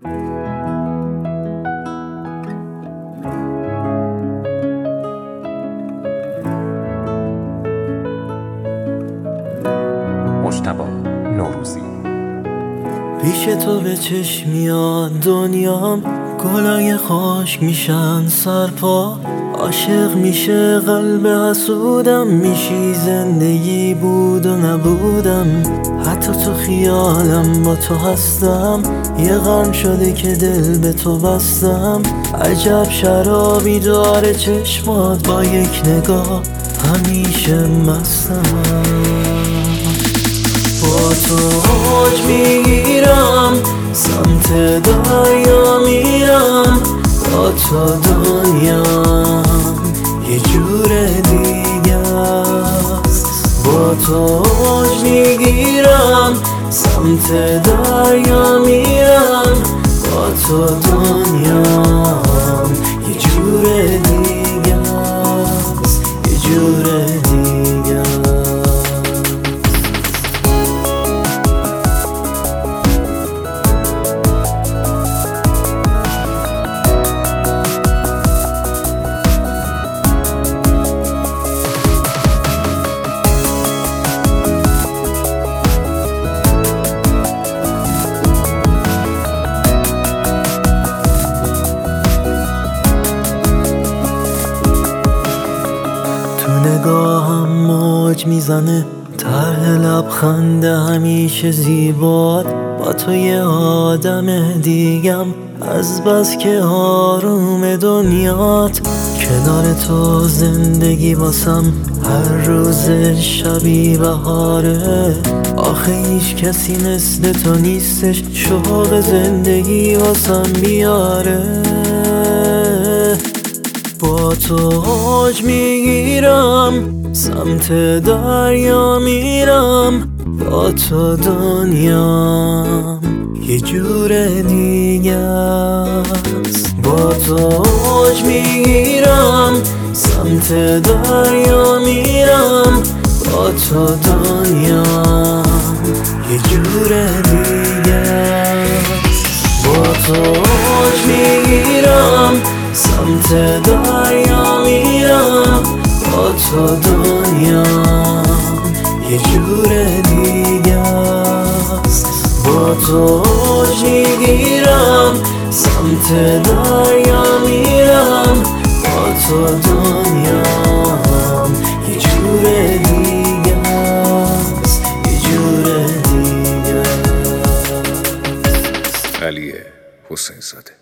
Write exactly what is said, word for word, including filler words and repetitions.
مجتبی نوروزی. پیش تو به چشم میاد دنیام، گلای خشک میشن سرپا، عاشق میشه قلب حسودم، میشی زندگی بود و نبودم، حتی تو خیالم با تو هستم، یه قرن شده که دل به تو بستم، عجب شرابی داره چشمات، با یک نگاه همیشه مستم، با تو اوج میگیرم سمت دریا میرم، با تو دنیام یه جور دیگه است، با تو اوج میگیرم سمت دریا میرم، با تو دنیام یه جور دیگه است، یه جور دیگه است. نگاهم موج میزنه، طرح لبخند همیشه زیبات، با تو یه آدم دیگم، از بس که آروم دنیات، کنار تو زندگی واسم هر روز شبی بهاره، آخه هیچ کسی مثل تو نیستش، شوق زندگی واسم بیاره، با تو اوج میگیرم سمت دریا میرم، با تو دنیام یه جور دیگه است، با تو اوج میگیرم سمت دریا میرم، با تو دنیام یه جور دیگه است، با تو اوج میگیرم سمت دریا میرم، با تو دنیام یه جور دیگه است، با تو اوج میگیرم سمت دریا میرم، با تو دنیام یه جور دیگه است، یه جور دیگه است. علی حسین زاده.